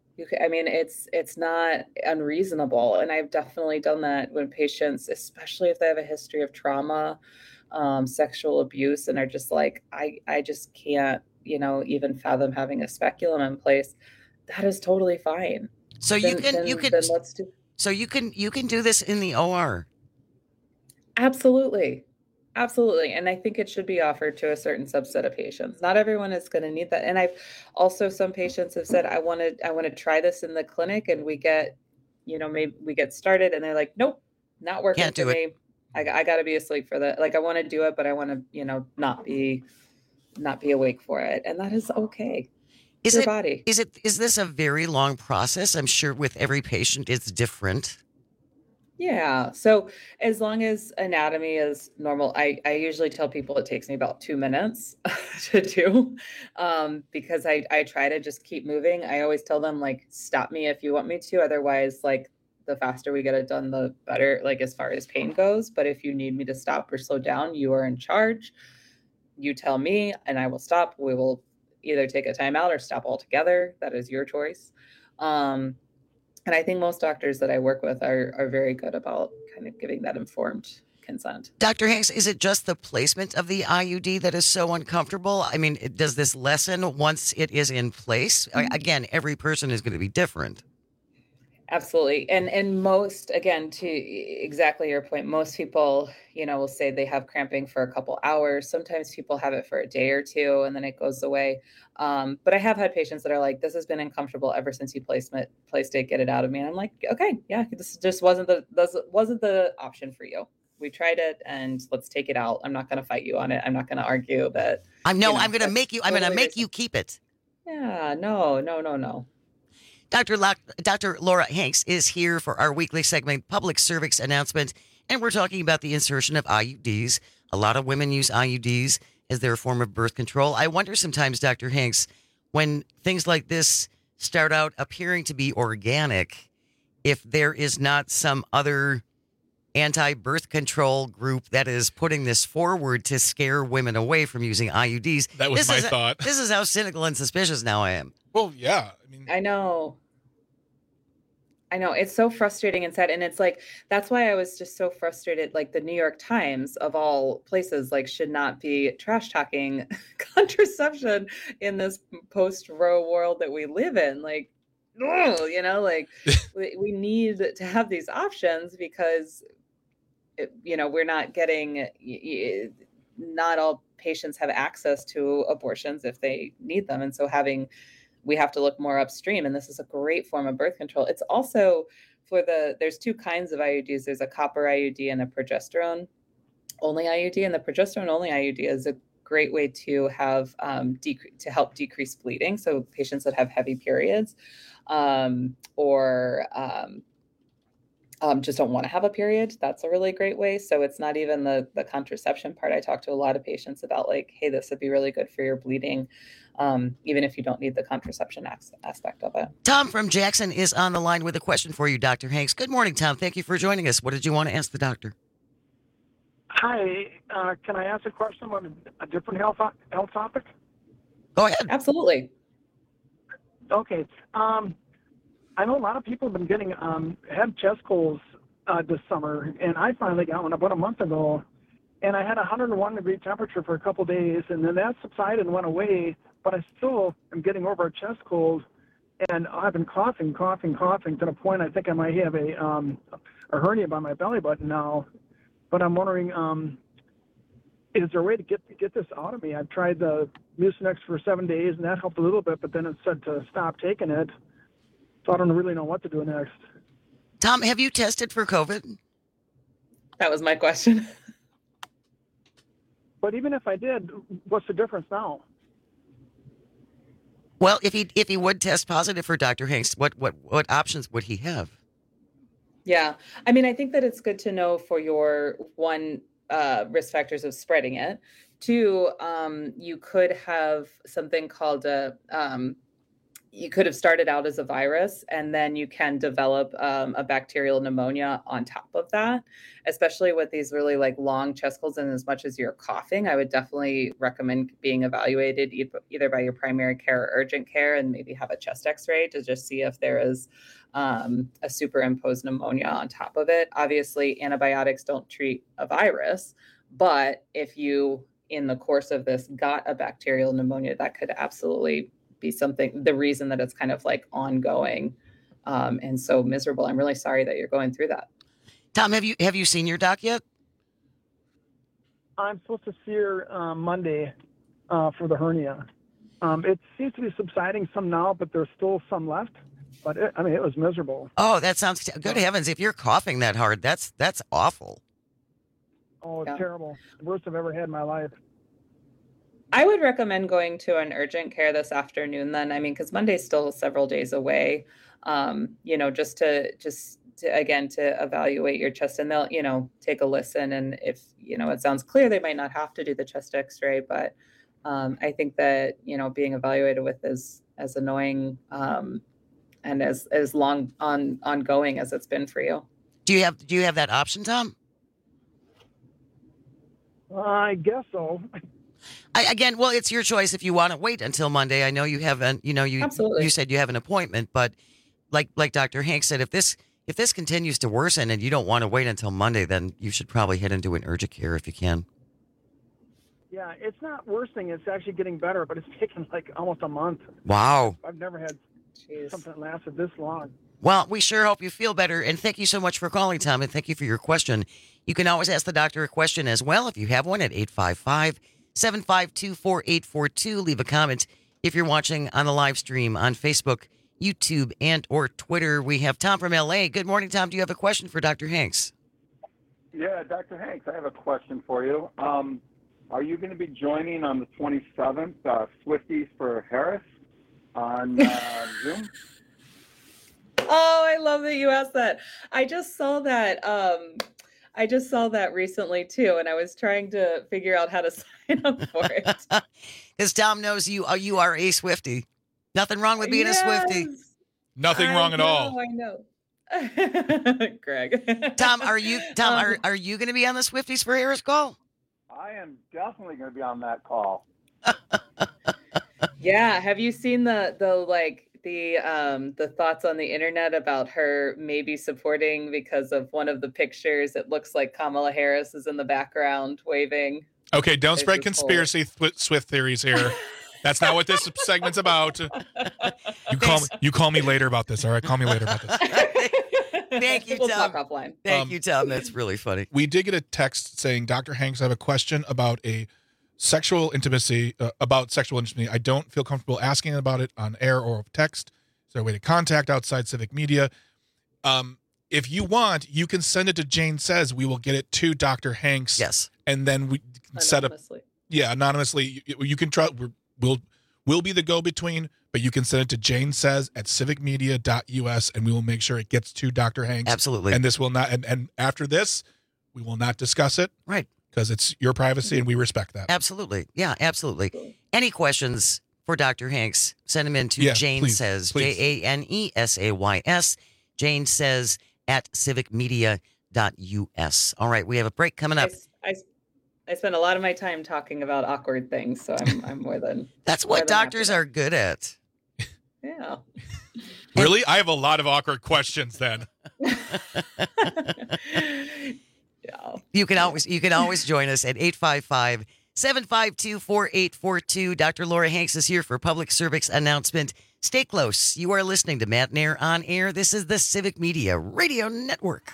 It's not unreasonable. And I've definitely done that when patients, especially if they have a history of trauma, sexual abuse, and are just like, I just can't, even fathom having a speculum in place. That is totally fine. So you can do this in the OR. Absolutely. And I think it should be offered to a certain subset of patients. Not everyone is going to need that. And I've also, some patients have said, I want to try this in the clinic, and we get, maybe we get started and they're like, nope, not working for me. I got to be asleep for that. Like, I want to do it, but I want to, not be awake for it. And that is okay. Is this a very long process? I'm sure with every patient it's different. Yeah. So as long as anatomy is normal, I usually tell people it takes me about 2 minutes to do, because I try to just keep moving. I always tell them, like, stop me if you want me to. Otherwise, like, the faster we get it done, the better, like, as far as pain goes. But if you need me to stop or slow down, you are in charge. You tell me and I will stop. We will either take a timeout or stop altogether. That is your choice. And I think most doctors that I work with are very good about kind of giving that informed consent. Dr. Hanks, is it just the placement of the IUD that is so uncomfortable? I mean, does this lessen once it is in place? Again, every person is going to be different. Absolutely. And most, again, to exactly your point, most people, will say they have cramping for a couple hours. Sometimes people have it for a day or two and then it goes away. But I have had patients that are like, this has been uncomfortable ever since you placed it, get it out of me. And I'm like, okay, yeah, this just wasn't the option for you. We tried it and let's take it out. I'm not going to fight you on it. I'm not going to argue that. I'm going to make you keep it. Yeah, no. Dr. Laura Hanks is here for our weekly segment, Public Cervix Announcement, and we're talking about the insertion of IUDs. A lot of women use IUDs as their form of birth control. I wonder sometimes, Dr. Hanks, when things like this start out appearing to be organic, if there is not some other anti-birth control group that is putting this forward to scare women away from using IUDs. That was my thought. This is how cynical and suspicious now I am. Well, yeah. I know. It's so frustrating and sad. And it's like, that's why I was just so frustrated. Like, the New York Times of all places, like, should not be trash talking contraception in this post-Roe world that we live in. Like, we need to have these options because, we're not getting, not all patients have access to abortions if they need them. And so we have to look more upstream. And this is a great form of birth control. It's also there's two kinds of IUDs. There's a copper IUD and a progesterone only IUD. And the progesterone only IUD is a great way to have, to help decrease bleeding. So patients that have heavy periods, or just don't want to have a period, that's a really great way. So it's not even the contraception part. I talk to a lot of patients about, like, hey, this would be really good for your bleeding, even if you don't need the contraception aspect of it. Tom from Jackson is on the line with a question for you, Dr. Hanks. Good morning, Tom. Thank you for joining us. What did you want to ask the doctor? Hi, can I ask a question on a different health topic? Go ahead. Absolutely. Okay. I know a lot of people have been getting had chest colds this summer, and I finally got one about a month ago, and I had a 101-degree temperature for a couple days, and then that subsided and went away, but I still am getting over a chest cold, and I've been coughing to the point I think I might have a hernia by my belly button now. But I'm wondering, is there a way to get this out of me? I've tried the Mucinex for 7 days, and that helped a little bit, but then it said to stop taking it. So I don't really know what to do next. Tom, have you tested for COVID? That was my question. But even if I did, what's the difference now? Well, if he would test positive for Dr. Hanks, what options would he have? Yeah. I mean, I think that it's good to know for your one, risk factors of spreading it. Two, you could have something called you could have started out as a virus, and then you can develop a bacterial pneumonia on top of that, especially with these really, like, long chest colds. And as much as you're coughing, I would definitely recommend being evaluated either by your primary care or urgent care, and maybe have a chest x-ray to just see if there is a superimposed pneumonia on top of it. Obviously, antibiotics don't treat a virus, but if you, in the course of this, got a bacterial pneumonia, that could absolutely be something, the reason that it's kind of like ongoing and so miserable. I'm really sorry that you're going through that. Tom, have you seen your doc yet? I'm supposed to see her Monday for the hernia. It seems to be subsiding some now, but there's still some left. But it was miserable. Oh, that sounds good heavens! If you're coughing that hard, that's awful. Oh, it's terrible. The worst I've ever had in my life. I would recommend going to an urgent care this afternoon then. I mean, because Monday's still several days away, just to evaluate your chest, and they'll, take a listen. And if, it sounds clear, they might not have to do the chest x-ray, but I think that, being evaluated with is as annoying and as long ongoing as it's been for you. Do you have that option, Tom? I guess so. Well, it's your choice if you want to wait until Monday. I know you haven't, Absolutely. You said you have an appointment, but like Dr. Hanks said, if this continues to worsen and you don't want to wait until Monday, then you should probably head into an urgent care if you can. Yeah, it's not worsening. It's actually getting better, but it's taken like almost a month. Wow. I've never had something that lasted this long. Well, we sure hope you feel better, and thank you so much for calling, Tom, and thank you for your question. You can always ask the doctor a question as well if you have one at 855-752-4842. Leave a comment if you're watching on the live stream on Facebook, YouTube, and or Twitter. We have Tom from L.A. Good morning, Tom. Do you have a question for Dr. Hanks? Yeah, Dr. Hanks, I have a question for you. Are you going to be joining on the 27th, Swifties for Harris on Zoom? Oh, I love that you asked that. I just saw that. I just saw that recently too, and I was trying to figure out how to sign up for it. Because Tom knows you are a Swiftie. Nothing wrong with being a Swiftie. Nothing wrong at all. I know. Greg. Tom, are you going to be on the Swifties for Harris call? I am definitely going to be on that call. Yeah. Have you seen the thoughts on the internet about her maybe supporting because of one of the pictures? It looks like Kamala Harris is in the background waving. Okay, don't spread conspiracy Swift theories here. That's not what this segment's about. You call me later about this. All right, call me later about this. Thank you, Tom. We'll talk offline. Thank you, Tom. That's really funny. We did get a text saying, Dr. Hanks, I have a question about sexual intimacy. I don't feel comfortable asking about it on air or text. Is there a way to contact outside civic media? If you want, you can send it to Jane Says. We will get it to Dr. Hanks. Yes. And then we set up. Yeah, anonymously. You can try. We'll be the go-between, but you can send it to Jane Says at civicmedia.us, and we will make sure it gets to Dr. Hanks. Absolutely. And this will not. And after this, we will not discuss it. Right. Because it's your privacy, and we respect that. Absolutely. Yeah, absolutely. Any questions for Dr. Hanks, send them in to Jane Says, JANESAYS, Jane Says at civicmedia.us. All right, we have a break coming up. I spend a lot of my time talking about awkward things, so I'm more than... That's what doctors are good at. Yeah. Really? I have a lot of awkward questions then. Yeah. You can always join us at 855-752-4842. Dr. Laura Hanks is here for a public service announcement. Stay close. You are listening to Matt Nair on Air. This is the Civic Media Radio Network.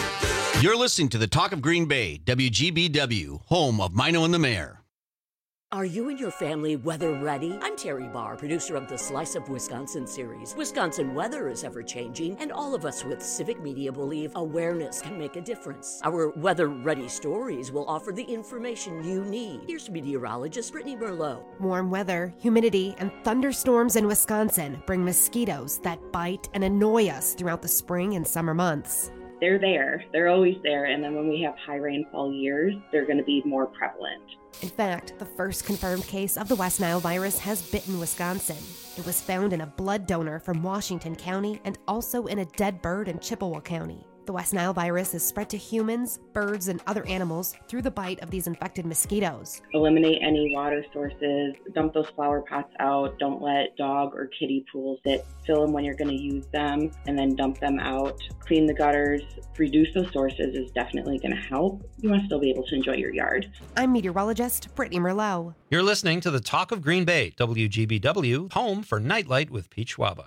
You're listening to the Talk of Green Bay, WGBW, home of Mino and the Mayor. Are you and your family weather ready? I'm Terry Barr, producer of the Slice of Wisconsin series. Wisconsin weather is ever-changing, and all of us with civic media believe awareness can make a difference. Our weather-ready stories will offer the information you need. Here's meteorologist Brittany Merlot. Warm weather, humidity, and thunderstorms in Wisconsin bring mosquitoes that bite and annoy us throughout the spring and summer months. They're there. They're always there. And then when we have high rainfall years, they're going to be more prevalent. In fact, the first confirmed case of the West Nile virus has bitten Wisconsin. It was found in a blood donor from Washington County and also in a dead bird in Chippewa County. The West Nile virus is spread to humans, birds, and other animals through the bite of these infected mosquitoes. Eliminate any water sources, dump those flower pots out, don't let dog or kitty pools sit. Fill them when you're going to use them, and then dump them out. Clean the gutters, reduce those sources is definitely going to help. You want to still be able to enjoy your yard. I'm meteorologist Brittany Merlot. You're listening to the Talk of Green Bay, WGBW, home for Nightlight with Pete Schwaba.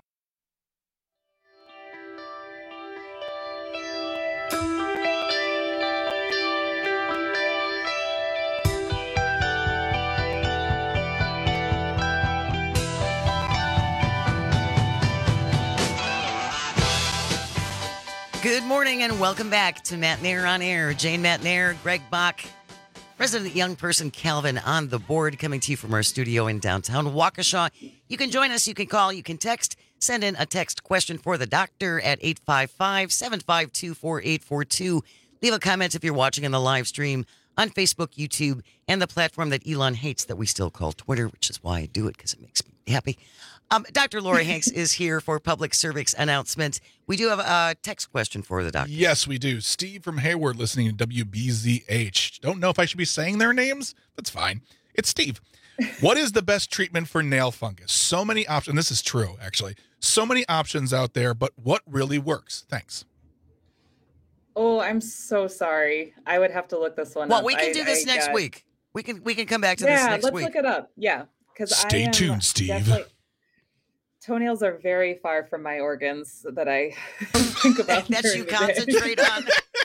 Good morning and welcome back to Matt Nair on Air. Jane Matt Nair, Greg Bach, resident young person Calvin on the board, coming to you from our studio in downtown Waukesha. You can join us, you can call, you can text. Send in a text question for the doctor at 855-752-4842. Leave a comment if you're watching on the live stream on Facebook, YouTube, and the platform that Elon hates that we still call Twitter, which is why I do it, because it makes me happy. Dr. Laura Hanks is here for public service announcement. We do have a text question for the doctor. Yes, we do. Steve from Hayward listening to WBZH. Don't know if I should be saying their names. That's fine. It's Steve. What is the best treatment for nail fungus? So many options. This is true, actually. So many options out there, but what really works? Thanks. Oh, I'm so sorry. I would have to look this one up. Well, we can do this next week. We can come back to this next week. Yeah, let's look it up. Yeah, because Stay tuned, Steve. Toenails are very far from my organs that I think about. That you concentrate on.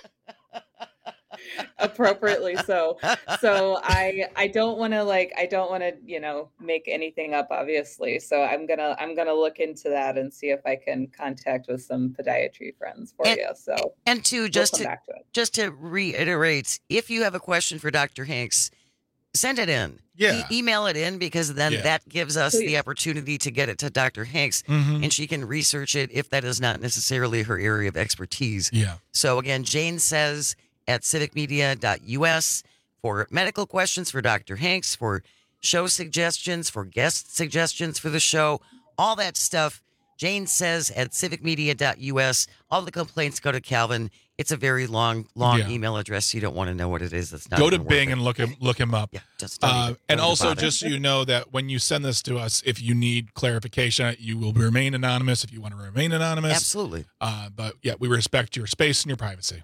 Appropriately so. So I don't want to make anything up, obviously. So I'm gonna look into that and see if I can contact with some podiatry friends for you. So and just to reiterate, if you have a question for Dr. Hanks, send it in. Yeah. Email it in, because then that gives us the opportunity to get it to Dr. Hanks, and she can research it if that is not necessarily her area of expertise. Yeah. So again, Jane says at civicmedia.us for medical questions for Dr. Hanks, for show suggestions, for guest suggestions for the show, all that stuff. Jane says at civicmedia.us. All the complaints go to Calvin. It's a very long email address. You don't want to know what it is. That's not go to Bing and look him up. Yeah, just and also, just so you know that when you send this to us, if you need clarification, you will remain anonymous. If you want to remain anonymous, absolutely. But yeah, we respect your space and your privacy.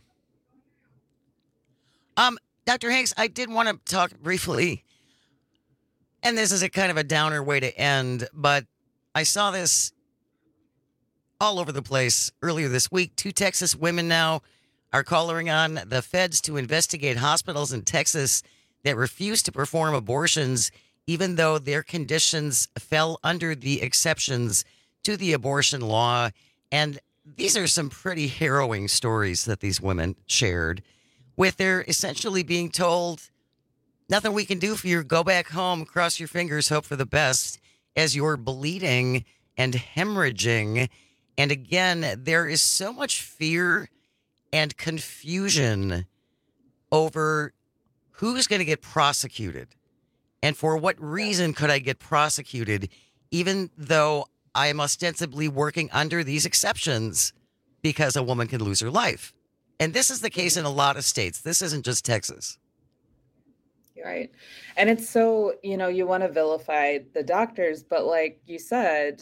Dr. Hanks, I did want to talk briefly, and this is a kind of a downer way to end, but I saw this all over the place earlier this week. 2 Texas women now are calling on the feds to investigate hospitals in Texas that refuse to perform abortions, even though their conditions fell under the exceptions to the abortion law. And these are some pretty harrowing stories that these women shared, with their essentially being told, nothing we can do for you. Go back home, cross your fingers, hope for the best, as you're bleeding and hemorrhaging. And again, there is so much fear and confusion over who's going to get prosecuted and for what reason could I get prosecuted, even though I am ostensibly working under these exceptions, because a woman can lose her life. And this is the case in a lot of states. This isn't just Texas. Right. And it's so, you want to vilify the doctors, but like you said,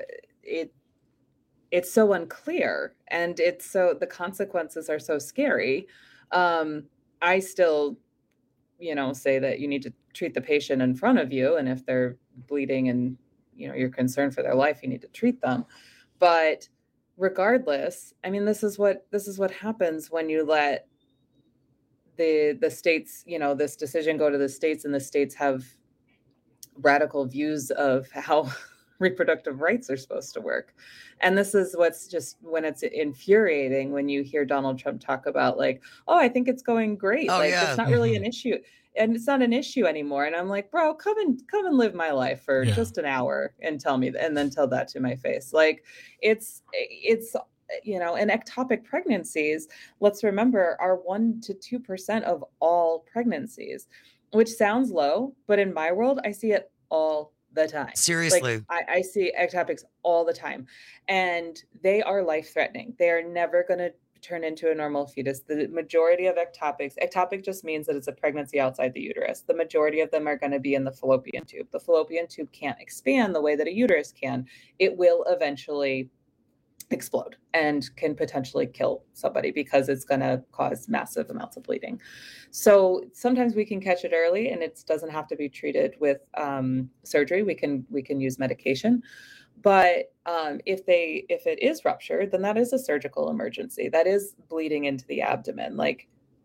it's so unclear, and the consequences are so scary. I still, say that you need to treat the patient in front of you. And if they're bleeding and, you're concerned for their life, you need to treat them. But regardless, I mean, this is what happens when you let the states, this decision go to the states, and the states have radical views of how reproductive rights are supposed to work. And this is what's just when it's infuriating when you hear Donald Trump talk about like, oh, I think it's going great. It's not really an issue. And it's not an issue anymore. And I'm like, bro, come and live my life for just an hour and tell me, and then tell that to my face. Like it's, and ectopic pregnancies, let's remember, are 1% to 2% of all pregnancies, which sounds low, but in my world, I see it all the time. Seriously. Like, I see ectopics all the time, and they are life-threatening. They are never going to turn into a normal fetus. The majority of ectopic just means that it's a pregnancy outside the uterus. The majority of them are going to be in the fallopian tube. The fallopian tube can't expand the way that a uterus can. It will eventually explode and can potentially kill somebody because it's going to cause massive amounts of bleeding. So sometimes we can catch it early, and it doesn't have to be treated with surgery. We can use medication. But if it is ruptured, then that is a surgical emergency. That is bleeding into the abdomen. Like,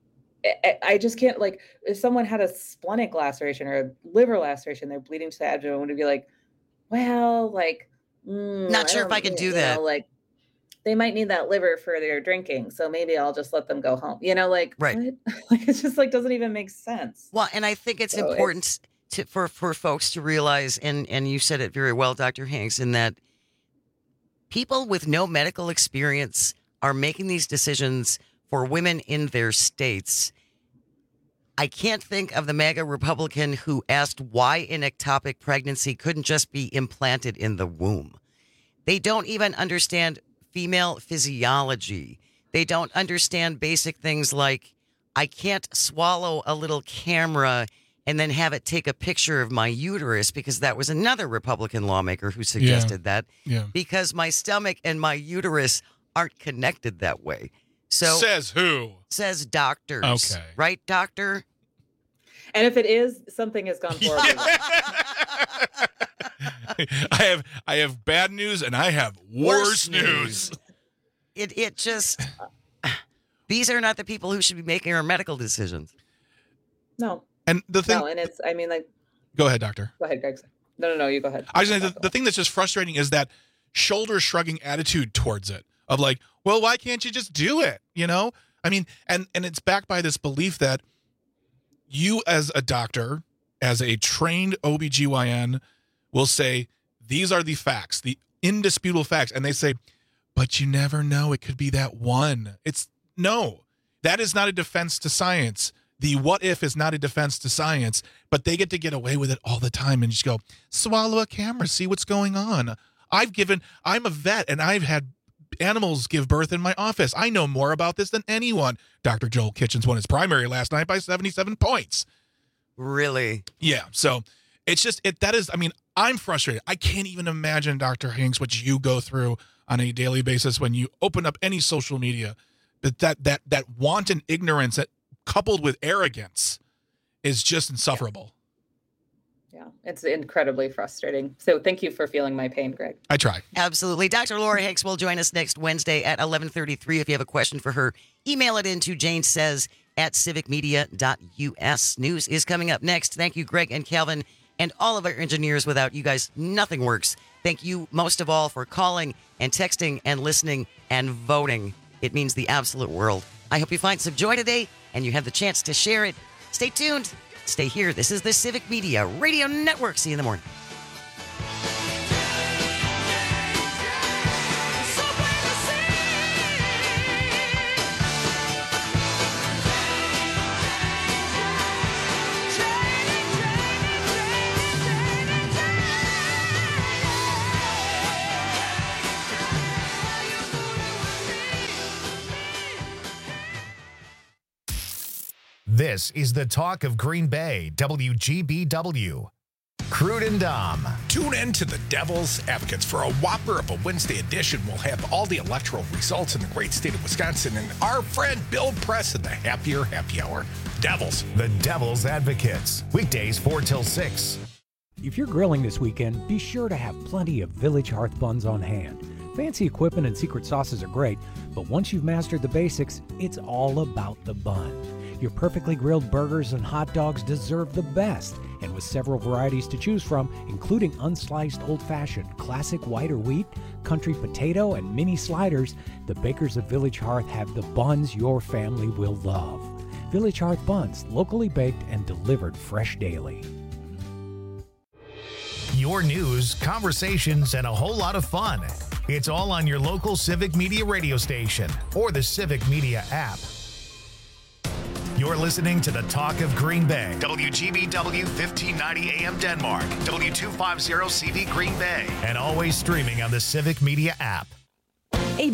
I just can't, like, if someone had a splenic laceration or a liver laceration, they're bleeding to the abdomen, would it be like, well, like, not sure if I can do that. Like, they might need that liver for their drinking, so maybe I'll just let them go home. Right. Like, it's just like doesn't even make sense. Well, and I think it's important for folks to realize, and you said it very well, Dr. Hanks, in that people with no medical experience are making these decisions for women in their states. I can't think of the MAGA Republican who asked why an ectopic pregnancy couldn't just be implanted in the womb. They don't even understand female physiology. They don't understand basic things like, I can't swallow a little camera and then have it take a picture of my uterus, because that was another Republican lawmaker who suggested that. Yeah. Because my stomach and my uterus aren't connected that way. So says who? Says doctors. Okay. Right, doctor? And if it is, something has gone horribly. I have bad news, and I have worse news. It just these are not the people who should be making our medical decisions. No. And the thing, and it's, I mean, like, go ahead, doctor. Go ahead, Greg. No, you go ahead. I was saying the thing that's just frustrating is that shoulder shrugging attitude towards it of like, well, why can't you just do it? I mean, and it's backed by this belief that you as a doctor, as a trained OBGYN, will say, these are the facts, the indisputable facts. And they say, but you never know. It could be that one. No, that is not a defense to science. The what if is not a defense to science, but they get away with it all the time and just go, swallow a camera, see what's going on. I'm a vet, and I've had animals give birth in my office. I know more about this than anyone. Dr. Joel Kitchens won his primary last night by 77 points. Really? Yeah. So it's just, I'm frustrated. I can't even imagine, Dr. Hanks, what you go through on a daily basis when you open up any social media. But that wanton ignorance that coupled with arrogance is just insufferable. Yeah, it's incredibly frustrating. So thank you for feeling my pain, Greg. I try. Absolutely. Dr. Laura Hanks will join us next Wednesday at 11:33. If you have a question for her, email it in to janesays@civicmedia.us. News is coming up next. Thank you, Greg and Calvin, and all of our engineers. Without you guys, nothing works. Thank you most of all for calling and texting and listening and voting. It means the absolute world. I hope you find some joy today and you have the chance to share it. Stay tuned. Stay here. This is the Civic Media Radio Network. See you in the morning. This is the talk of Green Bay, WGBW. Crude and Dom. Tune in to the Devil's Advocates for a whopper of a Wednesday edition. We'll have all the electoral results in the great state of Wisconsin and our friend Bill Press in the Happier Happy Hour. Devils. The Devil's Advocates. Weekdays 4 till 6. If you're grilling this weekend, be sure to have plenty of Village Hearth buns on hand. Fancy equipment and secret sauces are great, but once you've mastered the basics, it's all about the bun. Your perfectly grilled burgers and hot dogs deserve the best, And with several varieties to choose from, including unsliced old-fashioned, classic white or wheat, country potato, and mini sliders, the bakers of Village Hearth have the buns your family will love. Village Hearth buns, locally baked and delivered fresh daily. Your news, conversations, and a whole lot of fun. It's all on your local Civic Media radio station or the Civic Media app. You're listening to the Talk of Green Bay. WGBW 1590 AM Denmark. W250 CV Green Bay. And always streaming on the Civic Media app.